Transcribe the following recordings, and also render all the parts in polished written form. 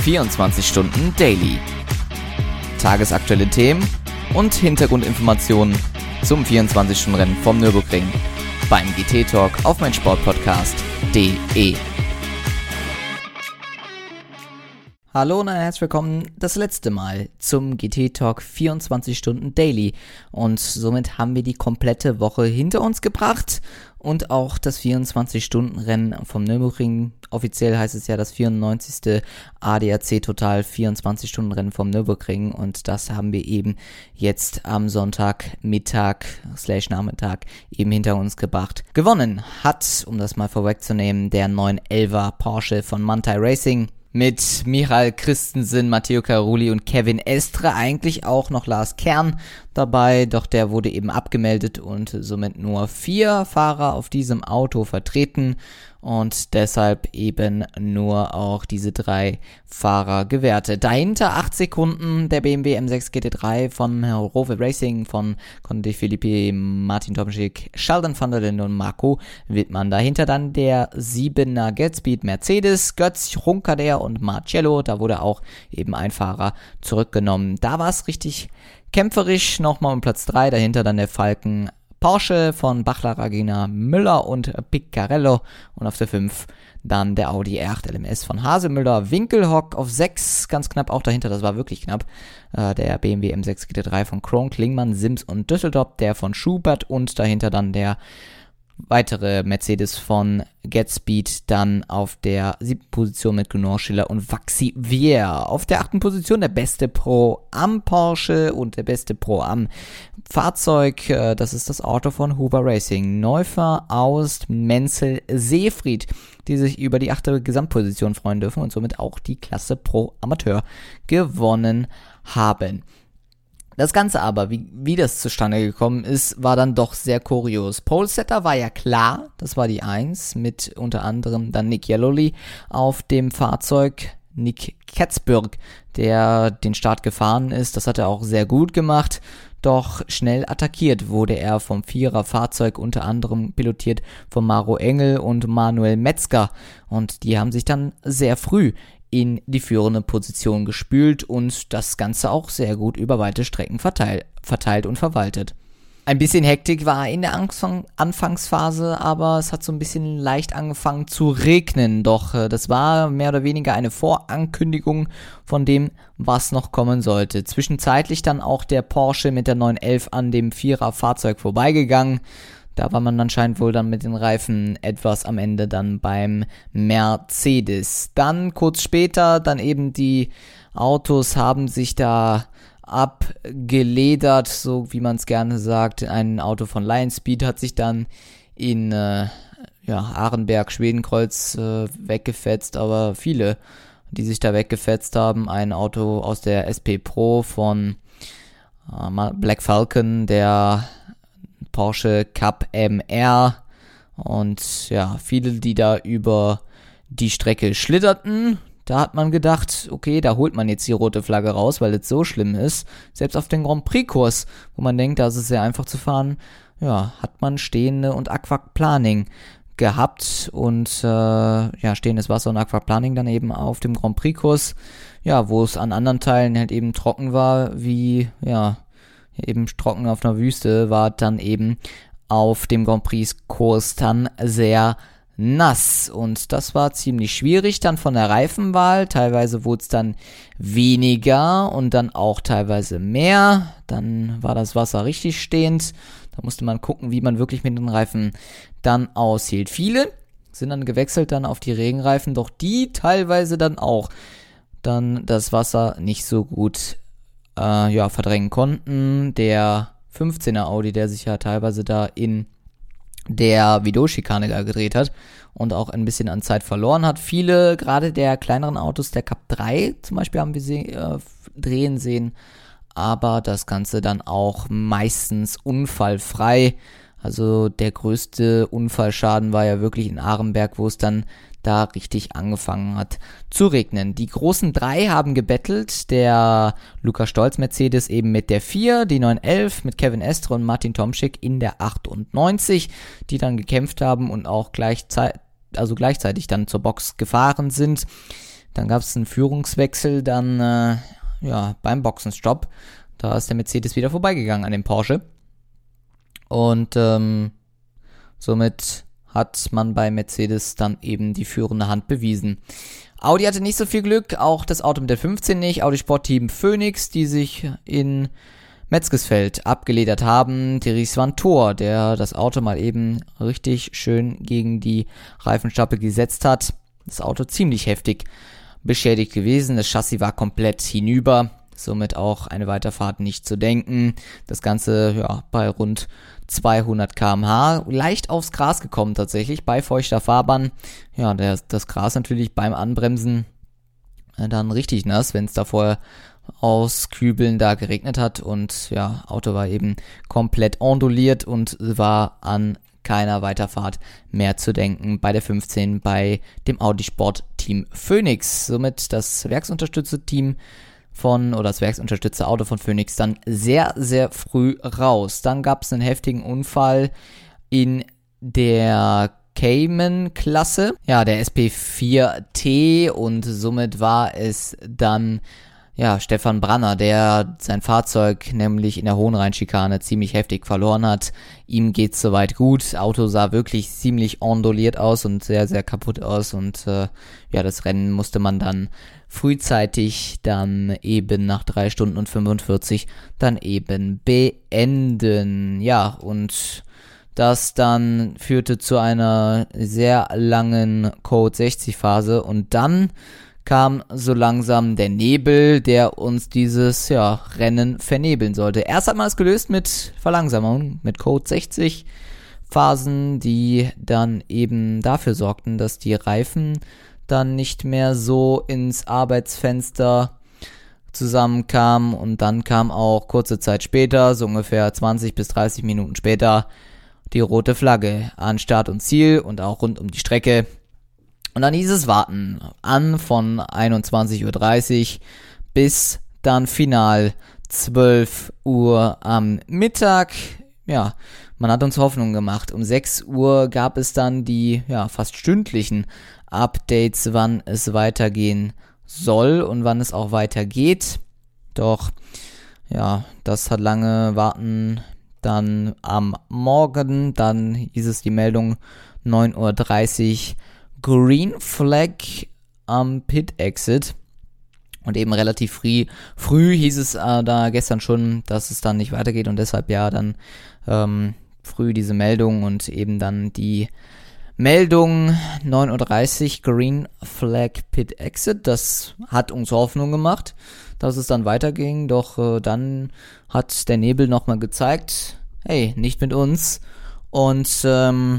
24 Stunden Daily. Tagesaktuelle Themen und Hintergrundinformationen zum 24-Stunden-Rennen vom Nürburgring beim GT-Talk auf meinsportpodcast.de. Hallo und herzlich willkommen das letzte Mal zum GT-Talk 24 Stunden Daily und somit haben wir die komplette Woche hinter uns gebracht und auch das 24-Stunden-Rennen vom Nürburgring. Offiziell heißt es ja das 94. ADAC Total 24-Stunden-Rennen vom Nürburgring und das haben wir eben jetzt am Sonntagmittag/Nachmittag eben hinter uns gebracht. Gewonnen hat, um das mal vorwegzunehmen, der 911er Porsche von Manthey Racing. Mit Michael Christensen, Matteo Carulli und Kevin Estre, eigentlich auch noch Lars Kern dabei, doch der wurde eben abgemeldet und somit nur 4 Fahrer auf diesem Auto vertreten und deshalb eben nur auch diese 3 Fahrer gewertet. Dahinter 8 Sekunden der BMW M6 GT3 von Rowe Racing, von Conte Philippi, Martin Tomczyk, Sheldon van der Linde und Marco Wittmann. Dahinter dann der 7er Getspeed Mercedes, Götz Runkader und Marcello. Da wurde auch eben ein Fahrer zurückgenommen. Da war es richtig kämpferisch, nochmal um Platz 3. Dahinter dann der Falken Porsche von Bachler, Ragina, Müller und Piccarello und auf der 5 dann der Audi R8 LMS von Hasemüller, Winkelhock auf 6, ganz knapp auch dahinter, das war wirklich knapp, der BMW M6 GT3 von Krohn, Klingmann, Sims und Düsseldorf, der von Schubert und dahinter dann der weitere Mercedes von Getspeed, dann auf der 7. Position mit Gunnar Schiller und Waxi Vier. Auf der 8. Position der beste Pro-Am Porsche und der beste Pro-Am Fahrzeug, das ist das Auto von Huber Racing. Neufer, Aust, Menzel, Seefried, die sich über die 8. Gesamtposition freuen dürfen und somit auch die Klasse Pro Amateur gewonnen haben. Das Ganze aber, wie das zustande gekommen ist, war dann doch sehr kurios. Polesetter war ja klar, das war die 1, mit unter anderem dann Nick Yellowly auf dem Fahrzeug. Nick Katzberg, der den Start gefahren ist, das hat er auch sehr gut gemacht, doch schnell attackiert wurde er vom 4er Fahrzeug, unter anderem pilotiert von Maro Engel und Manuel Metzger und die haben sich dann sehr früh in die führende Position gespült und das Ganze auch sehr gut über weite Strecken verteilt und verwaltet. Ein bisschen Hektik war in der Anfangsphase, aber es hat so ein bisschen leicht angefangen zu regnen, doch das war mehr oder weniger eine Vorankündigung von dem, was noch kommen sollte. Zwischenzeitlich dann auch der Porsche mit der 911 an dem 4er Fahrzeug vorbeigegangen. Da war man anscheinend wohl dann mit den Reifen etwas am Ende dann beim Mercedes. Dann kurz später, dann eben die Autos haben sich da abgeledert, so wie man es gerne sagt. Ein Auto von Lion Speed hat sich dann in Arenberg, Schwedenkreuz weggefetzt, aber viele, die sich da weggefetzt haben. Ein Auto aus der SP Pro von Black Falcon, der Porsche Cup MR und ja, viele, die da über die Strecke schlitterten. Da hat man gedacht, okay, da holt man jetzt die rote Flagge raus, weil es so schlimm ist. Selbst auf den Grand Prix-Kurs, wo man denkt, da ist es sehr einfach zu fahren, ja, hat man stehende und Aquaplaning gehabt und stehendes Wasser und Aquaplaning dann eben auf dem Grand Prix-Kurs, ja, wo es an anderen Teilen halt eben trocken war, wie, ja, eben trocken auf einer Wüste, war dann eben auf dem Grand Prix-Kurs dann sehr nass und das war ziemlich schwierig dann von der Reifenwahl. Teilweise wurde es dann weniger und dann auch teilweise mehr. Dann war das Wasser richtig stehend. Da musste man gucken, wie man wirklich mit den Reifen dann aushielt. Viele sind dann gewechselt dann auf die Regenreifen, doch die teilweise dann auch dann das Wasser nicht so gut verdrängen konnten. Der 15er Audi, der sich ja teilweise da in der Vidot-Schikane gedreht hat und auch ein bisschen an Zeit verloren hat. Viele, gerade der kleineren Autos, der Cup 3 zum Beispiel, haben wir drehen sehen, aber das Ganze dann auch meistens unfallfrei. Also der größte Unfallschaden war ja wirklich in Arenberg, wo es dann da richtig angefangen hat zu regnen. Die großen 3 haben gebettelt, der Lukas Stolz Mercedes eben mit der 4, die 911 mit Kevin Estre und Martin Tomczyk in der 98, die dann gekämpft haben und auch gleichzeitig dann zur Box gefahren sind. Dann gab es einen Führungswechsel dann beim Boxenstopp. Da ist der Mercedes wieder vorbeigegangen an dem Porsche. Und somit hat man bei Mercedes dann eben die führende Hand bewiesen. Audi hatte nicht so viel Glück, auch das Auto mit der 15 nicht. Audi Sportteam Phoenix, die sich in Metzgesfeld abgeledert haben. Dries van Toor, der das Auto mal eben richtig schön gegen die Reifenstapel gesetzt hat. Das Auto ziemlich heftig beschädigt gewesen. Das Chassis war komplett hinüber. Somit auch eine Weiterfahrt nicht zu denken. Das Ganze bei rund 200 km/h. Leicht aufs Gras gekommen tatsächlich bei feuchter Fahrbahn. Ja, das Gras natürlich beim Anbremsen dann richtig nass, wenn es da vorher aus Kübeln da geregnet hat. Und ja, Auto war eben komplett onduliert und war an keiner Weiterfahrt mehr zu denken bei der 15 bei dem Audi Sport Team Phoenix. Somit das Werksunterstützer-Team das werksunterstützte Auto von Phoenix dann sehr, sehr früh raus. Dann gab es einen heftigen Unfall in der Cayman-Klasse, der SP4T, und somit war es dann Stefan Branner, der sein Fahrzeug nämlich in der Hohenrheinschikane ziemlich heftig verloren hat. Ihm geht's soweit gut. Das Auto sah wirklich ziemlich ondoliert aus und sehr, sehr kaputt aus. Und das Rennen musste man dann frühzeitig dann eben nach 3 Stunden und 45 dann eben beenden. Ja, und das dann führte zu einer sehr langen Code 60 Phase und dann kam so langsam der Nebel, der uns dieses Rennen vernebeln sollte. Erst hat man es gelöst mit Verlangsamung, mit Code 60 Phasen, die dann eben dafür sorgten, dass die Reifen dann nicht mehr so ins Arbeitsfenster zusammenkamen, und dann kam auch kurze Zeit später, so ungefähr 20 bis 30 Minuten später, die rote Flagge an Start und Ziel und auch rund um die Strecke. Und dann hieß es warten an von 21:30 Uhr bis dann final 12 Uhr am Mittag. Ja, man hat uns Hoffnung gemacht. Um 6 Uhr gab es dann die fast stündlichen Updates, wann es weitergehen soll und wann es auch weitergeht. Doch das hat lange warten. Dann am Morgen, dann hieß es die Meldung 9:30 Uhr, Green Flag am Pit Exit. Und eben relativ früh hieß es da gestern schon, dass es dann nicht weitergeht, und deshalb dann früh diese Meldung und eben dann die Meldung 9:30 Uhr Green Flag Pit Exit. Das hat uns Hoffnung gemacht, dass es dann weiterging, doch dann hat der Nebel nochmal gezeigt, hey, nicht mit uns. Und dann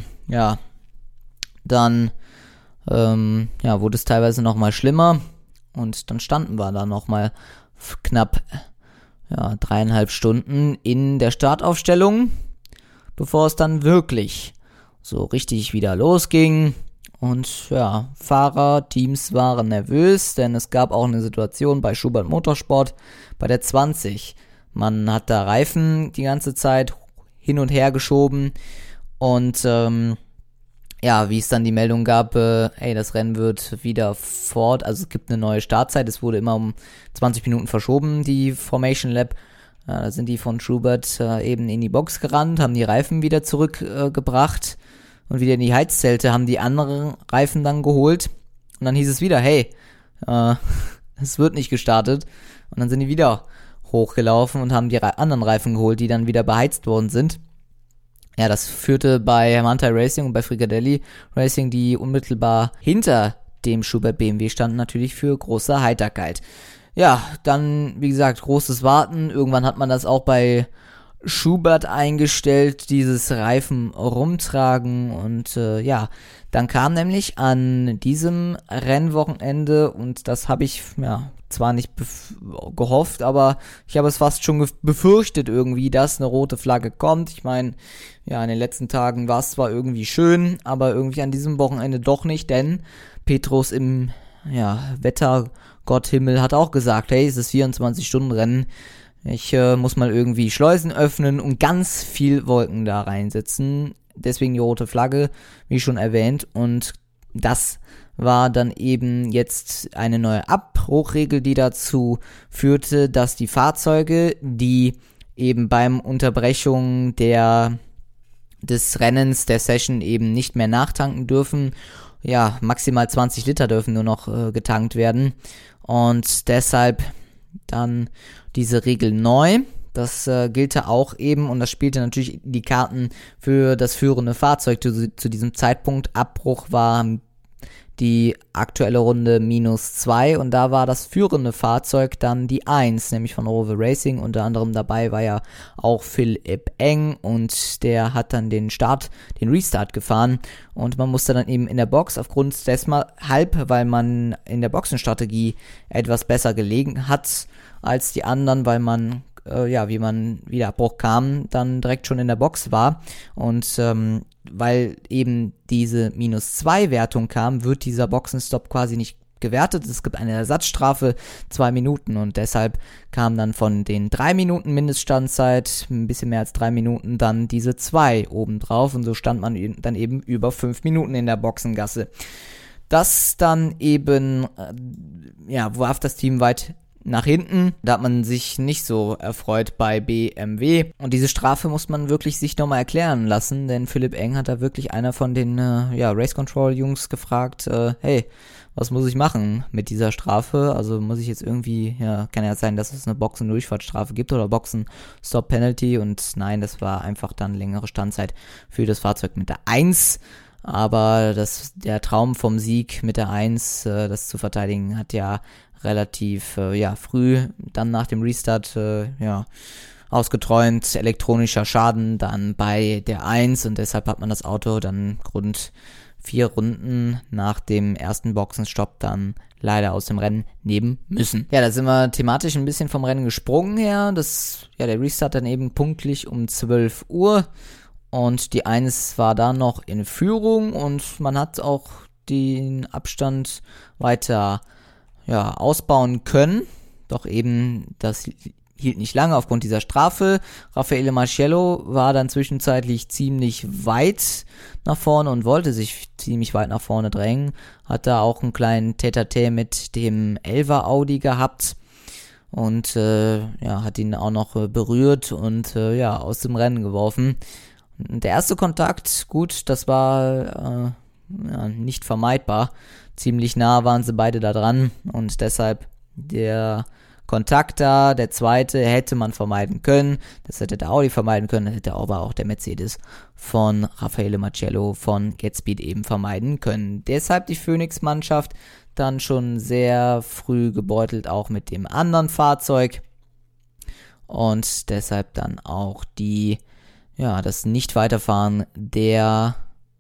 wurde es teilweise nochmal schlimmer, und dann standen wir da nochmal knapp 3,5 Stunden in der Startaufstellung, bevor es dann wirklich so richtig wieder losging. Und Fahrer, Teams waren nervös, denn es gab auch eine Situation bei Schubert Motorsport bei der 20. Man hat da Reifen die ganze Zeit hin und her geschoben, und wie es dann die Meldung gab, das Rennen wird wieder also es gibt eine neue Startzeit, es wurde immer um 20 Minuten verschoben, die Formation Lap. Da sind die von Schubert eben in die Box gerannt, haben die Reifen wieder zurückgebracht und wieder in die Heizzelte, haben die anderen Reifen dann geholt, und dann hieß es wieder, hey, es wird nicht gestartet, und dann sind die wieder hochgelaufen und haben die anderen Reifen geholt, die dann wieder beheizt worden sind. Ja, das führte bei Manthey Racing und bei Frigadelli Racing, die unmittelbar hinter dem Schubert BMW standen, natürlich für große Heiterkeit. Ja, dann, wie gesagt, großes Warten. Irgendwann hat man das auch bei Schubert eingestellt, dieses Reifen rumtragen, und dann kam nämlich an diesem Rennwochenende, und das habe ich zwar nicht gehofft, aber ich habe es fast schon befürchtet irgendwie, dass eine rote Flagge kommt. Ich meine, in den letzten Tagen war es zwar irgendwie schön, aber irgendwie an diesem Wochenende doch nicht, denn Petrus im Wettergotthimmel hat auch gesagt, hey, es ist 24-Stunden-Rennen, ich muss mal irgendwie Schleusen öffnen und ganz viel Wolken da reinsetzen. Deswegen die rote Flagge, wie schon erwähnt, und das war dann eben jetzt eine neue Abbruchregel, die dazu führte, dass die Fahrzeuge, die eben beim Unterbrechung des Rennens, der Session eben nicht mehr nachtanken dürfen, ja, maximal 20 Liter dürfen nur noch getankt werden und deshalb dann diese Regel neu. Das gilt auch eben und das spielte natürlich die Karten für das führende Fahrzeug zu diesem Zeitpunkt. Abbruch war die aktuelle Runde -2 und da war das führende Fahrzeug dann die 1, nämlich von Rover Racing. Unter anderem dabei war ja auch Philipp Eng und der hat dann den Restart gefahren und man musste dann eben in der Box aufgrund deshalb, weil man in der Boxenstrategie etwas besser gelegen hat als die anderen, weil man wie man wieder Abbruch kam, dann direkt schon in der Box war und weil eben diese -2-Wertung kam, wird dieser Boxenstopp quasi nicht gewertet. Es gibt eine Ersatzstrafe, 2 Minuten und deshalb kam dann von den 3 Minuten Mindeststandzeit, ein bisschen mehr als 3 Minuten, dann diese 2 obendrauf und so stand man dann eben über 5 Minuten in der Boxengasse. Das dann eben, warf das Team weit nach hinten. Da hat man sich nicht so erfreut bei BMW. Und diese Strafe muss man wirklich sich nochmal erklären lassen, denn Philipp Eng hat da wirklich einer von den Race Control Jungs gefragt, hey, was muss ich machen mit dieser Strafe? Also muss ich jetzt irgendwie, kann ja sein, dass es eine Boxen-Durchfahrtsstrafe gibt oder Boxen-Stop-Penalty und nein, das war einfach dann längere Standzeit für das Fahrzeug mit der 1. Aber der Traum vom Sieg mit der 1, das zu verteidigen, hat ja relativ früh dann nach dem Restart ausgeträumt. Elektronischer Schaden dann bei der 1 und deshalb hat man das Auto dann rund 4 Runden nach dem ersten Boxenstopp dann leider aus dem Rennen nehmen müssen. Ja, da sind wir thematisch ein bisschen vom Rennen gesprungen her. Der Restart dann eben punktlich um 12 Uhr und die 1 war da noch in Führung und man hat auch den Abstand weiter ausbauen können, doch eben das hielt nicht lange aufgrund dieser Strafe. Raffaele Marciello war dann zwischenzeitlich ziemlich weit nach vorne und wollte sich ziemlich weit nach vorne drängen, hat da auch einen kleinen Tête-à-Tête mit dem 11er Audi gehabt und hat ihn auch noch berührt und aus dem Rennen geworfen. Und der erste Kontakt, gut, das war nicht vermeidbar. Ziemlich nah waren sie beide da dran und deshalb der Kontakt da, der zweite hätte man vermeiden können, das hätte der Audi vermeiden können, das hätte aber auch der Mercedes von Raffaele Marciello von GetSpeed eben vermeiden können. Deshalb die Phoenix-Mannschaft dann schon sehr früh gebeutelt, auch mit dem anderen Fahrzeug und deshalb dann auch das Nicht-Weiterfahren der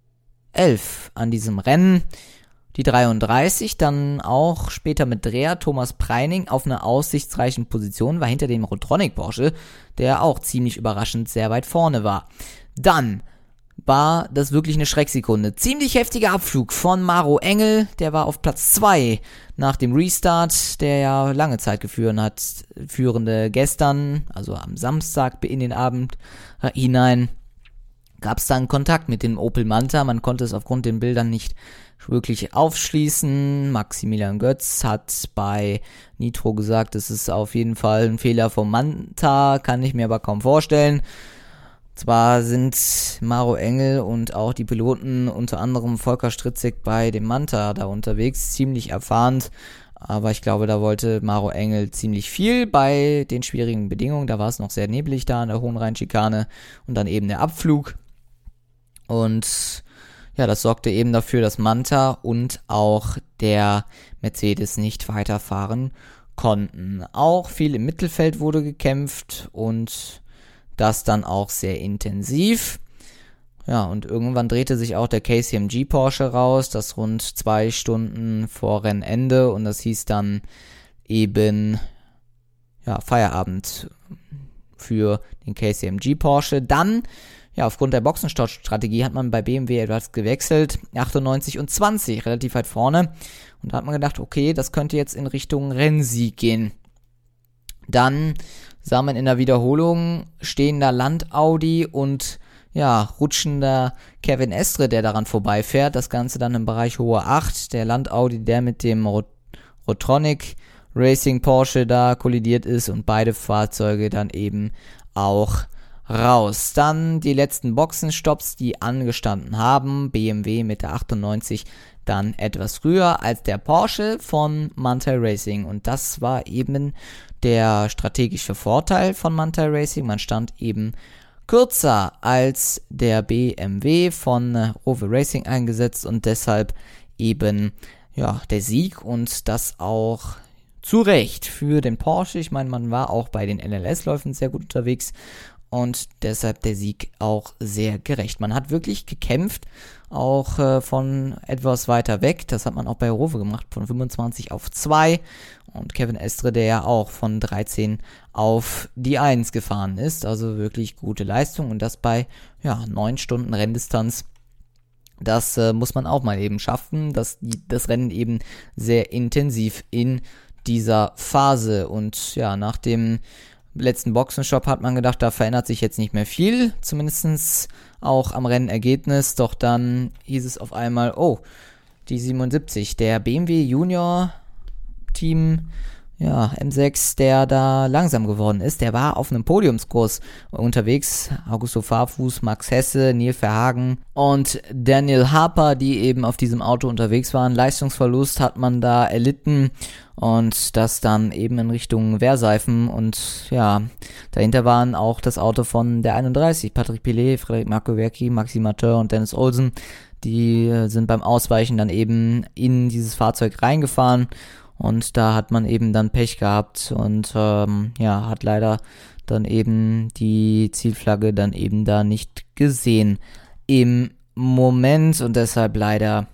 11 an diesem Rennen. Die 33 dann auch später mit Dreher Thomas Preining auf einer aussichtsreichen Position, war hinter dem Rotronic Porsche, der auch ziemlich überraschend sehr weit vorne war. Dann war das wirklich eine Schrecksekunde. Ziemlich heftiger Abflug von Maro Engel, der war auf Platz 2 nach dem Restart, der ja lange Zeit Führende gestern, also am Samstag in den Abend hinein, gab es dann Kontakt mit dem Opel Manta. Man konnte es aufgrund den Bildern nicht wirklich aufschließen. Maximilian Götz hat bei Nitro gesagt, es ist auf jeden Fall ein Fehler vom Manta, kann ich mir aber kaum vorstellen. Zwar sind Maro Engel und auch die Piloten, unter anderem Volker Stritzek bei dem Manta da unterwegs, ziemlich erfahren, aber ich glaube, da wollte Maro Engel ziemlich viel bei den schwierigen Bedingungen. Da war es noch sehr neblig da an der Hohenrheinschikane und dann eben der Abflug. Und das sorgte eben dafür, dass Manta und auch der Mercedes nicht weiterfahren konnten. Auch viel im Mittelfeld wurde gekämpft und das dann auch sehr intensiv. Ja, und irgendwann drehte sich auch der KCMG Porsche raus, das rund 2 Stunden vor Rennende und das hieß dann eben Feierabend für den KCMG Porsche. Dann aufgrund der Boxenstopp-Strategie hat man bei BMW etwas gewechselt, 98 und 20, relativ weit vorne. Und da hat man gedacht, okay, das könnte jetzt in Richtung Rennsieg gehen. Dann sah man in der Wiederholung stehender Land-Audi und rutschender Kevin Estre, der daran vorbeifährt. Das Ganze dann im Bereich hohe 8. Der Land-Audi, der mit dem Rotronic Racing Porsche da kollidiert ist und beide Fahrzeuge dann eben auch raus. Dann die letzten Boxenstopps, die angestanden haben. BMW mit der 98 dann etwas früher als der Porsche von Manthey Racing. Und das war eben der strategische Vorteil von Manthey Racing. Man stand eben kürzer als der BMW von Rover Racing eingesetzt und deshalb eben der Sieg und das auch zu Recht für den Porsche. Ich meine, man war auch bei den NLS-Läufen sehr gut unterwegs und deshalb der Sieg auch sehr gerecht. Man hat wirklich gekämpft, auch von etwas weiter weg. Das hat man auch bei Rover gemacht, von 25 auf 2. Und Kevin Estre, der ja auch von 13 auf die 1 gefahren ist. Also wirklich gute Leistung und das bei 9 Stunden Renndistanz. Das muss man auch mal eben schaffen, dass das Rennen eben sehr intensiv in dieser Phase und nach dem letzten Boxenstopp hat man gedacht, da verändert sich jetzt nicht mehr viel, zumindest auch am Rennergebnis, doch dann hieß es auf einmal, die 77, der BMW Junior Team M6, der da langsam geworden ist, der war auf einem Podiumskurs unterwegs. Augusto Farfus, Max Hesse, Neil Verhagen und Daniel Harper, die eben auf diesem Auto unterwegs waren. Leistungsverlust hat man da erlitten und das dann eben in Richtung Wehrseifen und dahinter waren auch das Auto von der 31, Patrick Pilet, Frederik Markowerki, Maxi Mateur und Dennis Olsen. Die sind beim Ausweichen dann eben in dieses Fahrzeug reingefahren. Und da hat man eben dann Pech gehabt und hat leider dann eben die Zielflagge dann eben da nicht gesehen im Moment und deshalb leider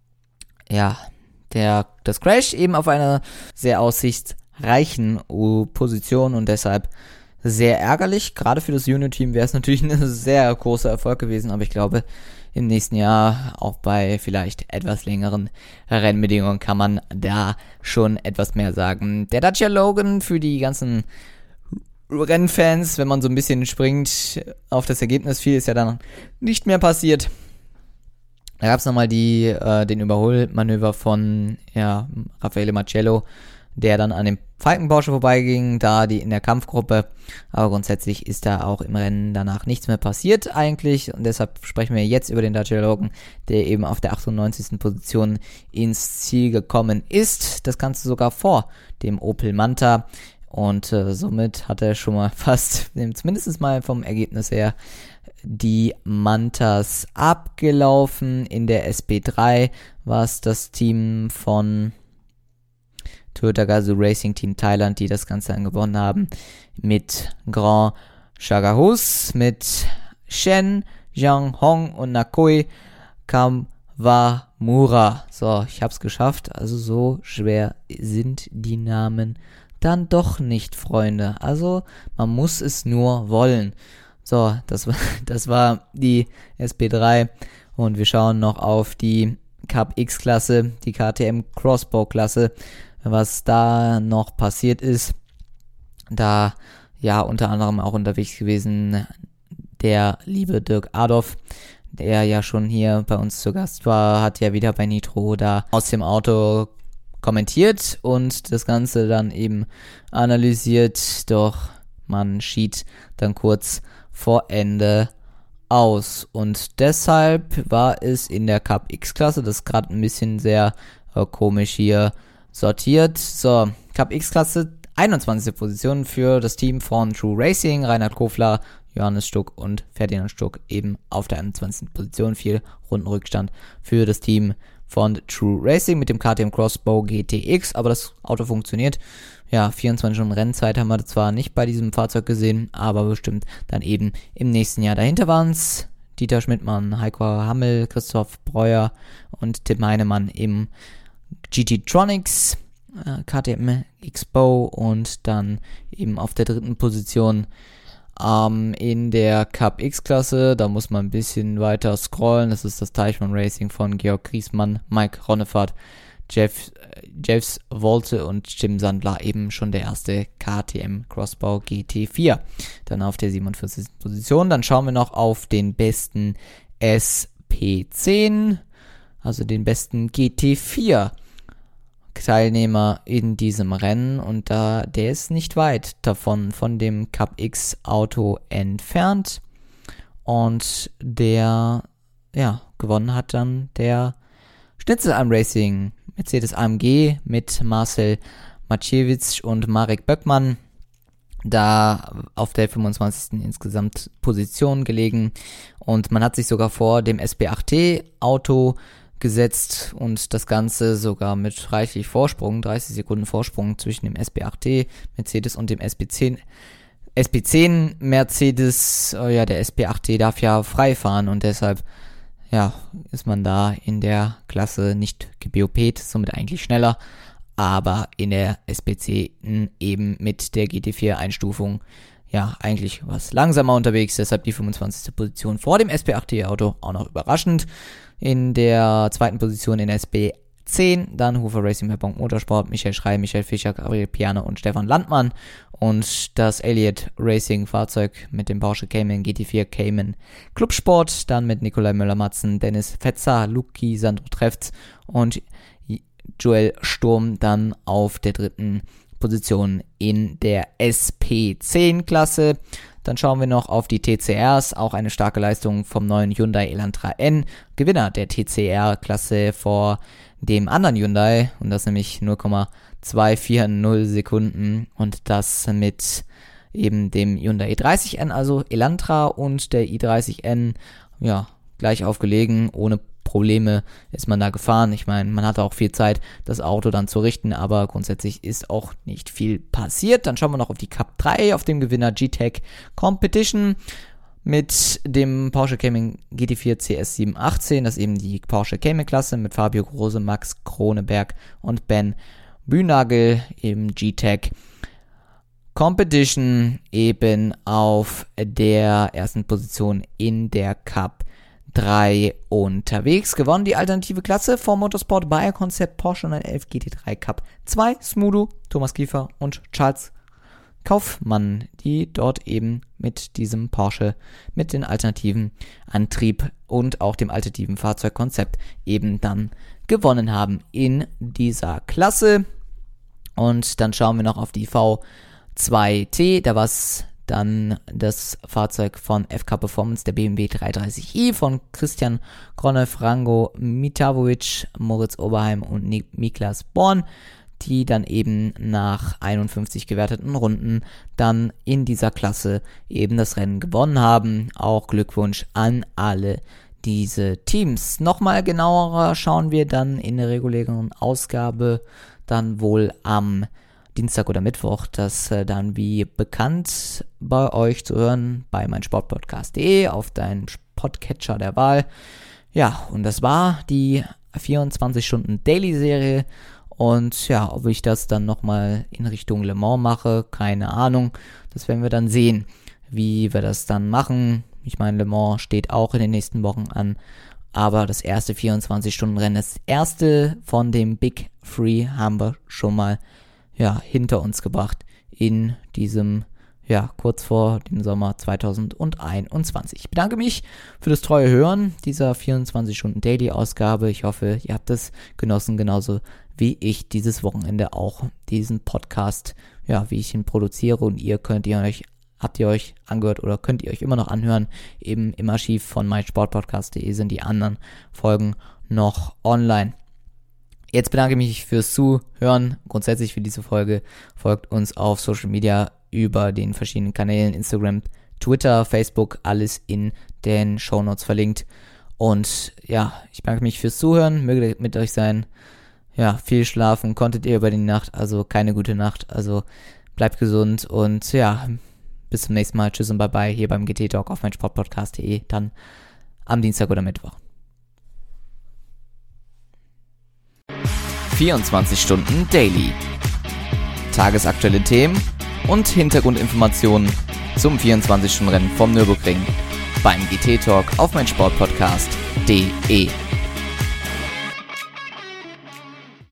das Crash eben auf einer sehr aussichtsreichen Position und deshalb sehr ärgerlich. Gerade für das Junior-Team wäre es natürlich ein sehr großer Erfolg gewesen, aber ich glaube, im nächsten Jahr, auch bei vielleicht etwas längeren Rennbedingungen, kann man da schon etwas mehr sagen. Der Dacia Logan für die ganzen Rennfans, wenn man so ein bisschen springt auf das Ergebnis, viel ist ja dann nicht mehr passiert. Da gab es nochmal den Überholmanöver von Raffaele Marcello, der dann an dem Falken Porsche vorbeiging, da die in der Kampfgruppe, aber grundsätzlich ist da auch im Rennen danach nichts mehr passiert eigentlich und deshalb sprechen wir jetzt über den Dacia Logan, der eben auf der 98. Position ins Ziel gekommen ist, das Ganze sogar vor dem Opel Manta und somit hat er schon mal fast, zumindest mal vom Ergebnis her, die Mantas abgelaufen. In der SP3 war es das Team von Toyota Gazoo Racing Team Thailand, die das Ganze dann gewonnen haben, mit Grand Chagahus, mit Shen, Zhang Hong und Nakoi Kawamura. So, ich hab's geschafft, also so schwer sind die Namen dann doch nicht, Freunde. Also, man muss es nur wollen. So, das war die SP3 und wir schauen noch auf die Cup X-Klasse, die KTM Crossbow-Klasse, was da noch passiert ist. Da unter anderem auch unterwegs gewesen der liebe Dirk Adolf, der ja schon hier bei uns zu Gast war, hat ja wieder bei Nitro da aus dem Auto kommentiert und das Ganze dann eben analysiert, doch man schied dann kurz vor Ende aus und deshalb war es in der Cup X-Klasse, das ist gerade ein bisschen sehr komisch hier sortiert. So, Cup X-Klasse, 21. Position für das Team von True Racing, Reinhard Kofler, Johannes Stuck und Ferdinand Stuck eben auf der 21. Position, 4 Runden Rückstand für das Team von True Racing mit dem KTM Crossbow GTX, aber das Auto funktioniert. 24 Stunden Rennzeit haben wir zwar nicht bei diesem Fahrzeug gesehen, aber bestimmt dann eben im nächsten Jahr. Dahinter waren es Dieter Schmidtmann, Heiko Hammel, Christoph Breuer und Tim Heinemann im GT-Tronics, KTM Expo und dann eben auf der 3. Position in der Cup X-Klasse, da muss man ein bisschen weiter scrollen, das ist das Teichmann Racing von Georg Griesmann, Mike Ronnefahrt, Jeffs Volte und Jim Sandler eben schon der erste KTM Crossbow GT4. Dann auf der 47. Position. Dann schauen wir noch auf den besten SP10, also den besten GT4 Teilnehmer in diesem Rennen, und der ist nicht weit davon von dem Cup X Auto entfernt, und der gewonnen hat dann der Schnitzelalm Racing Mercedes AMG mit Marcel Maciejewicz und Marek Böckmann, da auf der 25. insgesamt Position gelegen, und man hat sich sogar vor dem SB8T Auto gesetzt und das Ganze sogar mit reichlich Vorsprung, 30 Sekunden Vorsprung zwischen dem SB8T Mercedes und dem SB10 Mercedes. Der SB8T darf ja frei fahren, und deshalb ist man da in der Klasse nicht gebopet, somit eigentlich schneller, aber in der SB10 eben mit der GT4 Einstufung eigentlich was langsamer unterwegs, deshalb die 25. Position vor dem SB8T Auto, auch noch überraschend. In der zweiten Position in SB10, dann Hufer Racing Mehrpunkt Motorsport, Michael Schrey, Michael Fischer, Gabriel Piana und Stefan Landmann, und das Elliott Racing Fahrzeug mit dem Porsche Cayman GT4 Cayman Clubsport, dann mit Nikolai Müller-Matzen, Dennis Fetzer, Luki, Sandro Trefz und Joel Sturm dann auf der dritten Position in der SP10-Klasse. Dann schauen wir noch auf die TCRs, auch eine starke Leistung vom neuen Hyundai Elantra N, Gewinner der TCR-Klasse vor dem anderen Hyundai, und das nämlich 0,240 Sekunden, und das mit eben dem Hyundai i30N, also Elantra und der i30N, gleich aufgelegen, ohne Probleme ist man da gefahren. Ich meine, man hatte auch viel Zeit, das Auto dann zu richten, aber grundsätzlich ist auch nicht viel passiert. Dann schauen wir noch auf die Cup 3, auf dem Gewinner G-Tech Competition mit dem Porsche Cayman GT4 CS718, das ist eben die Porsche Cayman Klasse mit Fabio Große, Max Kroneberg und Ben Bühnagel, eben G-Tech Competition eben auf der ersten Position in der Cup 3 unterwegs. Gewonnen die alternative Klasse vom Motorsport Bayer Concept Porsche 911 GT3 Cup 2, Smudo, Thomas Kiefer und Charles Kaufmann, die dort eben mit diesem Porsche, mit dem alternativen Antrieb und auch dem alternativen Fahrzeugkonzept eben dann gewonnen haben in dieser Klasse. Und dann schauen wir noch auf die V2T, da war es dann das Fahrzeug von FK Performance, der BMW 330i von Christian Gronev, Rango Mitavovic, Moritz Oberheim und Niklas Born, die dann eben nach 51 gewerteten Runden dann in dieser Klasse eben das Rennen gewonnen haben. Auch Glückwunsch an alle diese Teams. Nochmal genauer schauen wir dann in der regulären Ausgabe dann wohl am Dienstag oder Mittwoch, das dann wie bekannt bei euch zu hören bei meinsportpodcast.de auf deinen Podcatcher der Wahl. Ja, und das war die 24-Stunden-Daily-Serie, und ob ich das dann nochmal in Richtung Le Mans mache, keine Ahnung. Das werden wir dann sehen, wie wir das dann machen. Ich meine, Le Mans steht auch in den nächsten Wochen an, aber das erste 24-Stunden-Rennen, das erste von dem Big Three, haben wir schon mal hinter uns gebracht in diesem, kurz vor dem Sommer 2021. Ich bedanke mich für das treue Hören dieser 24-Stunden-Daily-Ausgabe. Ich hoffe, ihr habt es genossen, genauso wie ich dieses Wochenende auch diesen Podcast, wie ich ihn produziere, und habt ihr euch angehört oder könnt ihr euch immer noch anhören, eben im Archiv von meinsportpodcast.de sind die anderen Folgen noch online. Jetzt bedanke ich mich fürs Zuhören, grundsätzlich für diese Folge. Folgt uns auf Social Media über den verschiedenen Kanälen, Instagram, Twitter, Facebook, alles in den Shownotes verlinkt. Und ich bedanke mich fürs Zuhören, möge mit euch sein. Viel schlafen konntet ihr über die Nacht, also keine gute Nacht, also bleibt gesund und bis zum nächsten Mal. Tschüss und bye bye hier beim GT Talk auf meinsportpodcast.de, dann am Dienstag oder Mittwoch. 24 Stunden Daily. Tagesaktuelle Themen und Hintergrundinformationen zum 24-Stunden-Rennen vom Nürburgring beim GT Talk auf meinsportpodcast.de.